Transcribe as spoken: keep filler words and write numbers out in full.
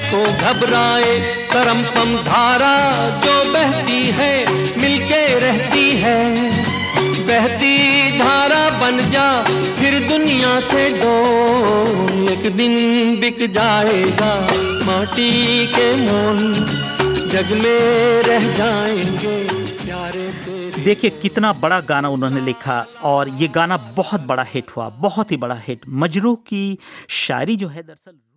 को घबराए, करम पम धारा जो बहती है मिलके रहती है। बहती धारा बन जा फिर दुनिया से डोल, एक दिन बिक जाएगा माटी के मोल, जग में रह जाएंगे प्यारे तेरे। देखिए कितना बड़ा गाना उन्होंने लिखा और ये गाना बहुत बड़ा हिट हुआ, बहुत ही बड़ा हिट। मजरूह की शायरी जो है दरअसल